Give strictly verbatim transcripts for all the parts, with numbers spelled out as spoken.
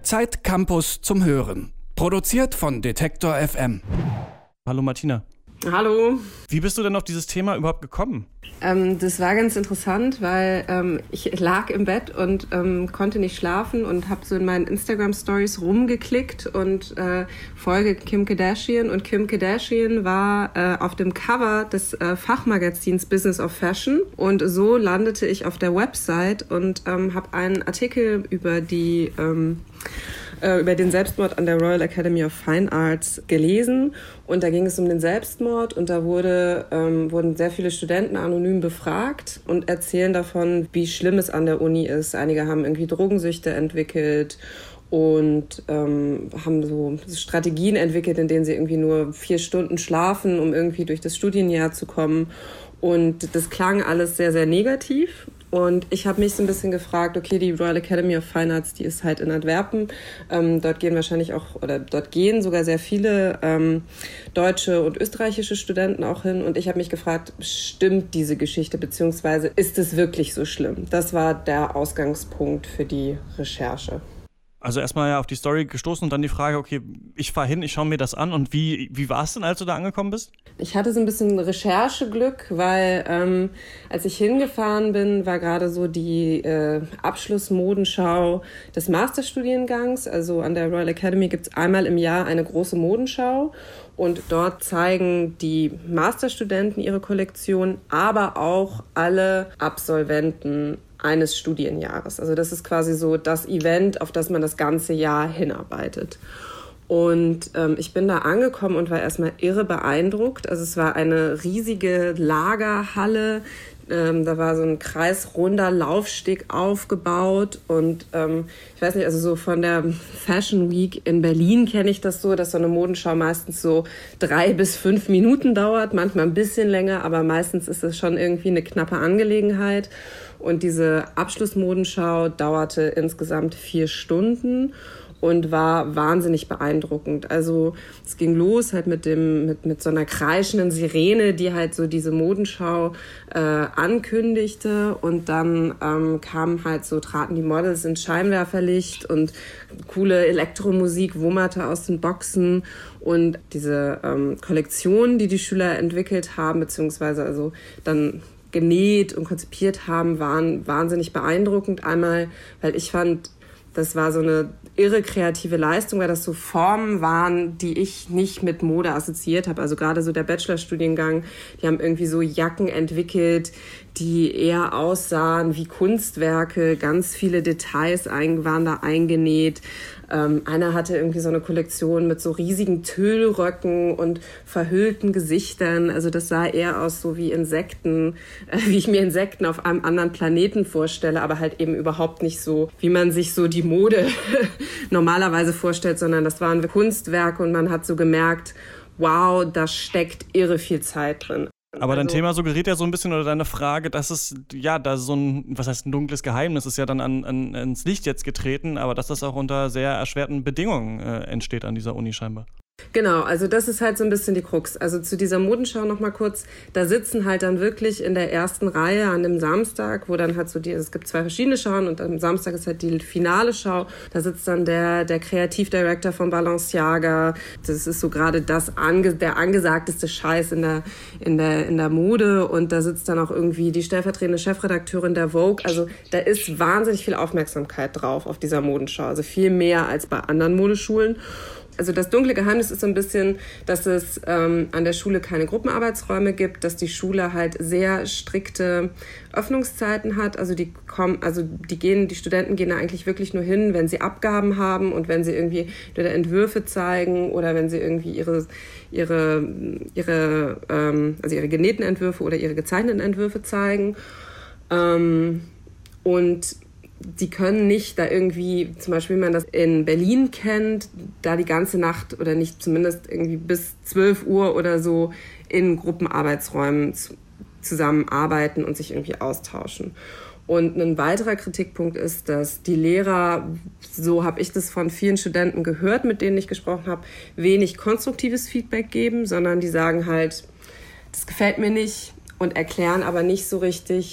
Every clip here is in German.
Zeit Campus zum Hören. Produziert von Detektor F M. Hallo Martina. Hallo. Wie bist du denn auf dieses Thema überhaupt gekommen? Ähm, das war ganz interessant, weil ähm, ich lag im Bett und ähm, konnte nicht schlafen und habe so in meinen Instagram-Stories rumgeklickt und äh, folge Kim Kardashian. Und Kim Kardashian war äh, auf dem Cover des äh, Fachmagazins Business of Fashion. Und so landete ich auf der Website und ähm, habe einen Artikel über die... Ähm, über den Selbstmord an der Royal Academy of Fine Arts gelesen. Und da ging es um den Selbstmord und da wurde, ähm, wurden sehr viele Studenten anonym befragt und erzählen davon, wie schlimm es an der Uni ist. Einige haben irgendwie Drogensüchte entwickelt und ähm, haben so Strategien entwickelt, in denen sie irgendwie nur vier Stunden schlafen, um irgendwie durch das Studienjahr zu kommen. Und das klang alles sehr, sehr negativ. Und ich habe mich so ein bisschen gefragt, okay, die Royal Academy of Fine Arts, die ist halt in Antwerpen. Ähm, dort gehen wahrscheinlich auch, oder dort gehen sogar sehr viele ähm, deutsche und österreichische Studenten auch hin. Und ich habe mich gefragt, stimmt diese Geschichte, beziehungsweise ist es wirklich so schlimm? Das war der Ausgangspunkt für die Recherche. Also erstmal ja auf die Story gestoßen und dann die Frage, okay, ich fahre hin, ich schaue mir das an. Und wie, wie war es denn, als du da angekommen bist? Ich hatte so ein bisschen Rechercheglück, weil ähm, als ich hingefahren bin, war gerade so die äh, Abschlussmodenschau des Masterstudiengangs. Also an der Royal Academy gibt es einmal im Jahr eine große Modenschau. Und dort zeigen die Masterstudenten ihre Kollektion, aber auch alle Absolventen eines Studienjahres. Also das ist quasi so das Event, auf das man das ganze Jahr hinarbeitet. Und ähm, ich bin da angekommen und war erstmal irre beeindruckt. Also es war eine riesige Lagerhalle. Ähm, da war so ein kreisrunder Laufsteg aufgebaut und ähm, ich weiß nicht, also so von der Fashion Week in Berlin kenne ich das so, dass so eine Modenschau meistens so drei bis fünf Minuten dauert, manchmal ein bisschen länger, aber meistens ist es schon irgendwie eine knappe Angelegenheit. Und diese Abschlussmodenschau dauerte insgesamt vier Stunden und war wahnsinnig beeindruckend. Also es ging los halt mit dem mit mit so einer kreischenden Sirene, die halt so diese Modenschau äh, ankündigte und dann ähm, kamen halt so traten die Models ins Scheinwerferlicht und coole Elektromusik wummerte aus den Boxen und diese ähm, Kollektion, die die Schüler entwickelt haben, beziehungsweise also dann genäht und konzipiert haben, waren wahnsinnig beeindruckend. Einmal, weil ich fand, das war so eine irre kreative Leistung, weil das so Formen waren, die ich nicht mit Mode assoziiert habe. Also gerade so der Bachelorstudiengang, die haben irgendwie so Jacken entwickelt, die eher aussahen wie Kunstwerke. Ganz viele Details waren da eingenäht. Ähm, einer hatte irgendwie so eine Kollektion mit so riesigen Tüllröcken und verhüllten Gesichtern. Also das sah eher aus so wie Insekten, äh, wie ich mir Insekten auf einem anderen Planeten vorstelle, aber halt eben überhaupt nicht so, wie man sich so die Mode normalerweise vorstellt, sondern das waren Kunstwerke und man hat so gemerkt, wow, da steckt irre viel Zeit drin. Aber dein also, Thema suggeriert ja so ein bisschen, oder deine Frage, dass es, ja, da so ein, was heißt ein dunkles Geheimnis, ist ja dann an, an, ans Licht jetzt getreten, aber dass das auch unter sehr erschwerten Bedingungen äh, entsteht an dieser Uni scheinbar. Genau, also das ist halt so ein bisschen die Krux. Also zu dieser Modenschau noch mal kurz, da sitzen halt dann wirklich in der ersten Reihe an dem Samstag, wo dann halt so die, es gibt zwei verschiedene Schauen und am Samstag ist halt die finale Schau. Da sitzt dann der der Kreativdirektor von Balenciaga. Das ist so gerade das ange, der angesagteste Scheiß in der in der in der Mode und da sitzt dann auch irgendwie die stellvertretende Chefredakteurin der Vogue. Also da ist wahnsinnig viel Aufmerksamkeit drauf auf dieser Modenschau, also viel mehr als bei anderen Modeschulen. Also das dunkle Geheimnis ist so ein bisschen, dass es ähm, an der Schule keine Gruppenarbeitsräume gibt, dass die Schule halt sehr strikte Öffnungszeiten hat. Also die kommen, also die gehen, die Studenten gehen da eigentlich wirklich nur hin, wenn sie Abgaben haben und wenn sie irgendwie entweder Entwürfe zeigen oder wenn sie irgendwie ihre ihre ihre ähm, also ihre genähten Entwürfe oder ihre gezeichneten Entwürfe zeigen. Ähm, und die können nicht da irgendwie, zum Beispiel, wie man das in Berlin kennt, da die ganze Nacht oder nicht zumindest irgendwie bis zwölf Uhr oder so in Gruppenarbeitsräumen zusammenarbeiten und sich irgendwie austauschen. Und ein weiterer Kritikpunkt ist, dass die Lehrer, so habe ich das von vielen Studenten gehört, mit denen ich gesprochen habe, wenig konstruktives Feedback geben, sondern die sagen halt, das gefällt mir nicht und erklären aber nicht so richtig,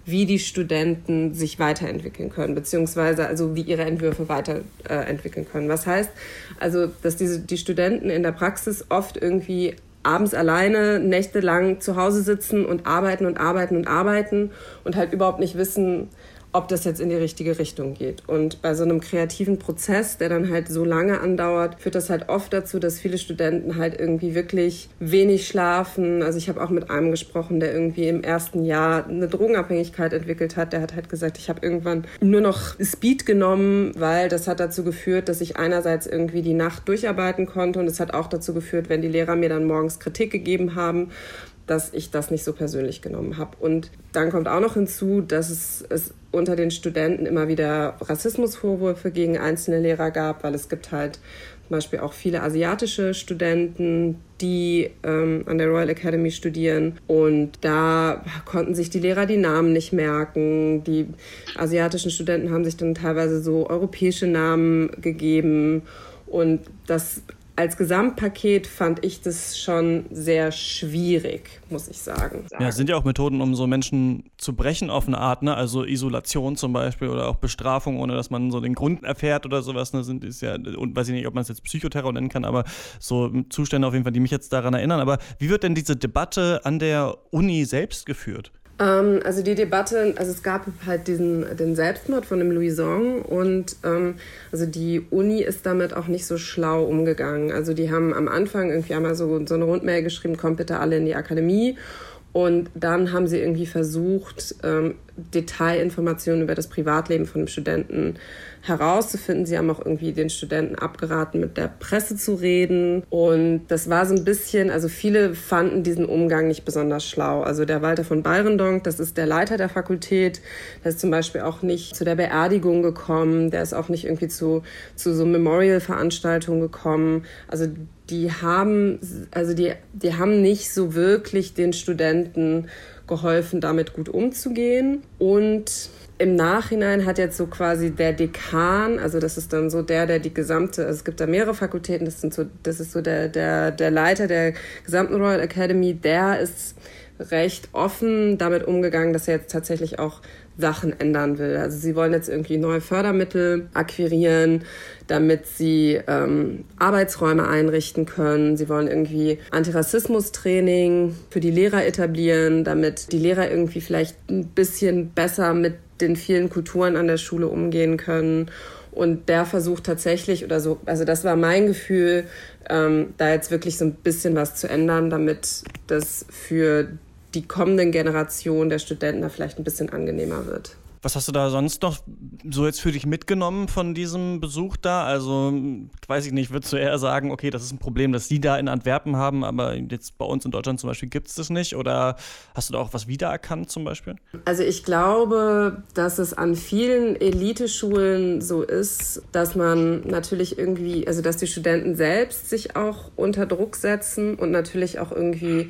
wie die Studenten sich weiterentwickeln können, beziehungsweise also wie ihre Entwürfe weiterentwickeln können. Was heißt also, dass diese, die Studenten in der Praxis oft irgendwie abends alleine nächtelang zu Hause sitzen und arbeiten und arbeiten und arbeiten und halt überhaupt nicht wissen, ob das jetzt in die richtige Richtung geht. Und bei so einem kreativen Prozess, der dann halt so lange andauert, führt das halt oft dazu, dass viele Studenten halt irgendwie wirklich wenig schlafen. Also ich habe auch mit einem gesprochen, der irgendwie im ersten Jahr eine Drogenabhängigkeit entwickelt hat. Der hat halt gesagt, ich habe irgendwann nur noch Speed genommen, weil das hat dazu geführt, dass ich einerseits irgendwie die Nacht durcharbeiten konnte und es hat auch dazu geführt, wenn die Lehrer mir dann morgens Kritik gegeben haben, dass ich das nicht so persönlich genommen habe. Und dann kommt auch noch hinzu, dass es, es unter den Studenten immer wieder Rassismusvorwürfe gegen einzelne Lehrer gab, weil es gibt halt zum Beispiel auch viele asiatische Studenten, die ähm, an der Royal Academy studieren. Und da konnten sich die Lehrer die Namen nicht merken. Die asiatischen Studenten haben sich dann teilweise so europäische Namen gegeben. Und das als Gesamtpaket fand ich das schon sehr schwierig, muss ich sagen. Ja, es sind ja auch Methoden, um so Menschen zu brechen auf eine Art, ne? Also Isolation zum Beispiel oder auch Bestrafung, ohne dass man so den Grund erfährt oder sowas. Ne? Sind, ist ja, und weiß ich nicht, ob man es jetzt Psychoterror nennen kann, aber so Zustände auf jeden Fall, die mich jetzt daran erinnern. Aber wie wird denn diese Debatte an der Uni selbst geführt? Also die Debatte, also es gab halt diesen, den Selbstmord von dem Louison und ähm, also die Uni ist damit auch nicht so schlau umgegangen. Also die haben am Anfang irgendwie einmal so, so eine Rundmail geschrieben, kommt bitte alle in die Akademie. Und dann haben sie irgendwie versucht, ähm, Detailinformationen über das Privatleben von dem Studenten herauszufinden. Sie haben auch irgendwie den Studenten abgeraten, mit der Presse zu reden. Und das war so ein bisschen, also viele fanden diesen Umgang nicht besonders schlau. Also der Walter von Beirendonck, das ist der Leiter der Fakultät, der ist zum Beispiel auch nicht zu der Beerdigung gekommen, der ist auch nicht irgendwie zu, zu so Memorial-Veranstaltungen gekommen. Also die haben, also die, die haben nicht so wirklich den Studenten geholfen, damit gut umzugehen. Und im Nachhinein hat jetzt so quasi der Dekan, also das ist dann so der, der die gesamte, also es gibt da mehrere Fakultäten, das sind so, das ist so der, der, der Leiter der gesamten Royal Academy, der ist recht offen damit umgegangen, dass er jetzt tatsächlich auch Sachen ändern will. Also sie wollen jetzt irgendwie neue Fördermittel akquirieren, damit sie ähm, Arbeitsräume einrichten können. Sie wollen irgendwie Antirassismus-Training für die Lehrer etablieren, damit die Lehrer irgendwie vielleicht ein bisschen besser mit den vielen Kulturen an der Schule umgehen können. Und der versucht tatsächlich, oder so, also das war mein Gefühl, ähm, da jetzt wirklich so ein bisschen was zu ändern, damit das für die kommenden Generationen der Studenten da vielleicht ein bisschen angenehmer wird. Was hast du da sonst noch so jetzt für dich mitgenommen von diesem Besuch da? Also, weiß ich nicht, würdest du eher sagen, okay, das ist ein Problem, das die da in Antwerpen haben, aber jetzt bei uns in Deutschland zum Beispiel gibt es das nicht? Oder hast du da auch was wiedererkannt zum Beispiel? Also ich glaube, dass es an vielen Eliteschulen so ist, dass man natürlich irgendwie, also dass die Studenten selbst sich auch unter Druck setzen und natürlich auch irgendwie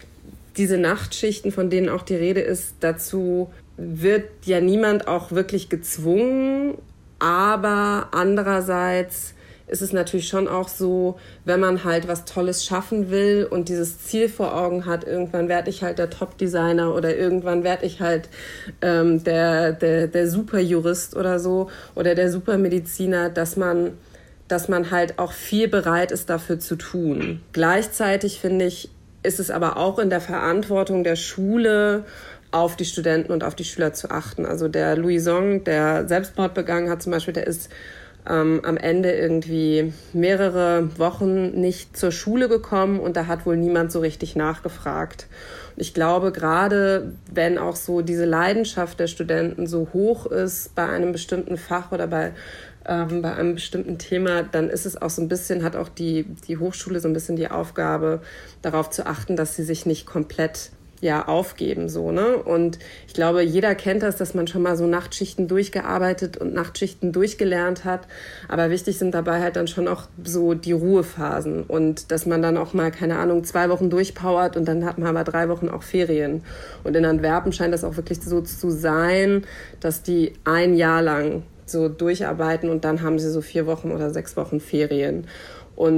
diese Nachtschichten, von denen auch die Rede ist, dazu wird ja niemand auch wirklich gezwungen, aber andererseits ist es natürlich schon auch so, wenn man halt was Tolles schaffen will und dieses Ziel vor Augen hat, irgendwann werde ich halt der Top-Designer oder irgendwann werde ich halt ähm, der, der, der Superjurist oder so oder der Supermediziner, dass man, dass man halt auch viel bereit ist, dafür zu tun. Gleichzeitig finde ich, ist es aber auch in der Verantwortung der Schule, auf die Studenten und auf die Schüler zu achten. Also der Louison, der Selbstmord begangen hat zum Beispiel, der ist ähm, am Ende irgendwie mehrere Wochen nicht zur Schule gekommen und da hat wohl niemand so richtig nachgefragt. Und ich glaube, gerade wenn auch so diese Leidenschaft der Studenten so hoch ist bei einem bestimmten Fach oder bei Ähm, bei einem bestimmten Thema, dann ist es auch so ein bisschen, hat auch die, die Hochschule so ein bisschen die Aufgabe, darauf zu achten, dass sie sich nicht komplett ja, aufgeben. So, ne? Und ich glaube, jeder kennt das, dass man schon mal so Nachtschichten durchgearbeitet und Nachtschichten durchgelernt hat. Aber wichtig sind dabei halt dann schon auch so die Ruhephasen und dass man dann auch mal, keine Ahnung, zwei Wochen durchpowert und dann hat man aber drei Wochen auch Ferien. Und in Antwerpen scheint das auch wirklich so zu sein, dass die ein Jahr lang so durcharbeiten und dann haben sie so vier Wochen oder sechs Wochen Ferien. Und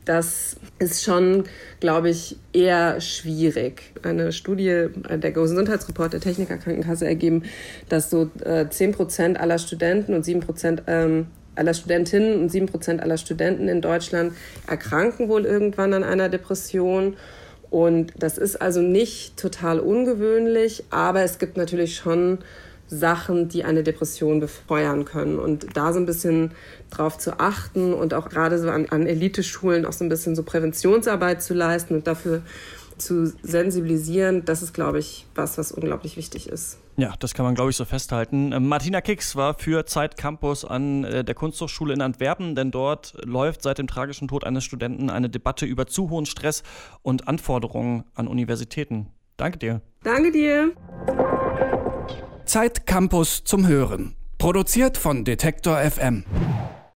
das ist schon, glaube ich, eher schwierig. Eine Studie der Gesundheitsreport der Techniker Krankenkasse ergeben, dass so äh, zehn Prozent aller Studenten und sieben Prozent ähm, aller Studentinnen und sieben Prozent aller Studenten in Deutschland erkranken wohl irgendwann an einer Depression. Und das ist also nicht total ungewöhnlich, aber es gibt natürlich schon Sachen, die eine Depression befeuern können. Und da so ein bisschen drauf zu achten und auch gerade so an, an Eliteschulen auch so ein bisschen so Präventionsarbeit zu leisten und dafür zu sensibilisieren, das ist, glaube ich, was, was unglaublich wichtig ist. Ja, das kann man, glaube ich, so festhalten. Martina Kicks war für Zeit Campus an der Kunsthochschule in Antwerpen, denn dort läuft seit dem tragischen Tod eines Studenten eine Debatte über zu hohen Stress und Anforderungen an Universitäten. Danke dir. Danke dir. Zeit Campus zum Hören. Produziert von Detektor F M.